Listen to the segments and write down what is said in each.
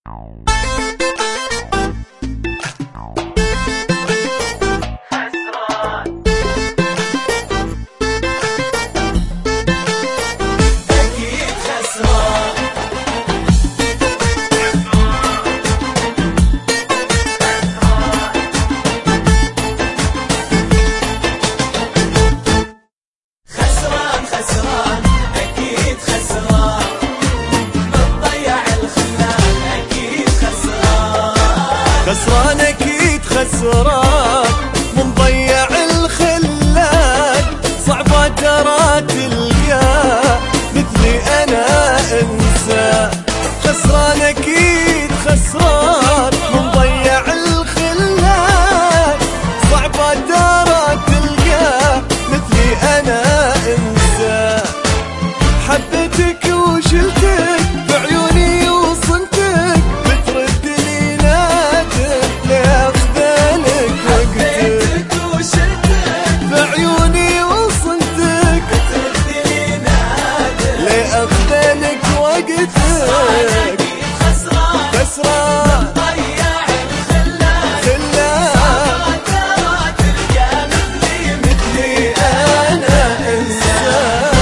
خسران اكيد خسران من ضيع الخلان، صعبة ترى تلقى مثلي انا انسان. خسران اكيد خسران من ضيع الخلان، صعبة ترى تلقى مثلي انا انسان. حبيتك وشلتك بعيوني وصنتك، بتردني نادر لاخذلك وقتك. حبيتك وشلتك بعيوني وصنتك، بتردني نادر لاخذلك وقتك. خسران خسران ضيع الخلان، خلان ترى تلقى مثلي انا انسان.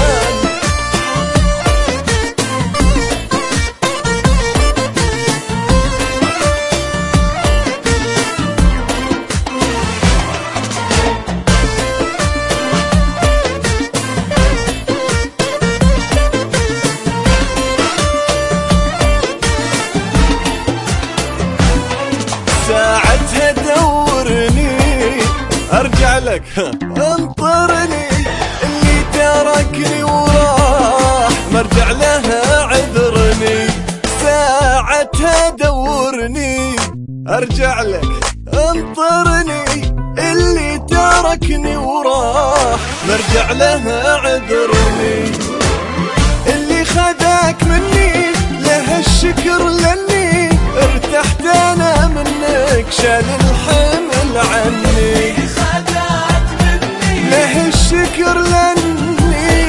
ساعتها دورني ارجع لك، انطرني اللي تركني وراح مرجع لها عذرني. ساعتها دورني ارجع لك، انطرني اللي تركني وراح مرجع لها عذرني. اللي خذاك مني له الشكر لاني ارتحت انا منك، شال الحمل عني. خذاك مني له الشكر لاني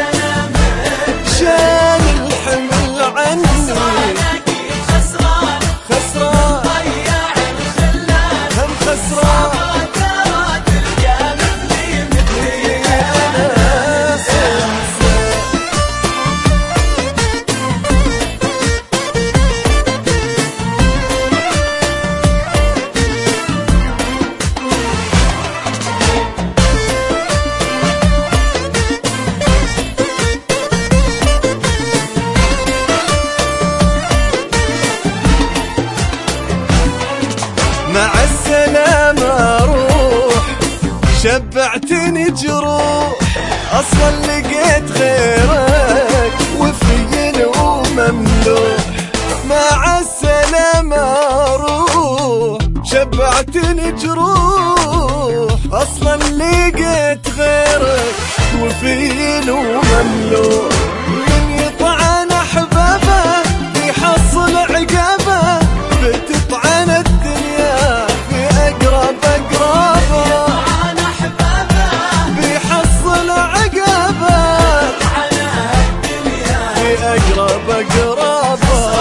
شال الحمل عني. خسران خسران ضيع الخلان، هم خسران ترى تلقى مثلي انا انسان. مع السلامة روح، شبعتني جروح. اصلا لقيت غيرك وفي ومملوح. مع السلامة روح، شبعتني جروح. اصلا لقيت غيرك وفي ومملوح. من يطعن احبابه يحصل عقابه، بتطعن الدنيا في اقرب اقرابه. عن احبابه بيحصل عقابه عن الدنيا في اقرب اقرابه.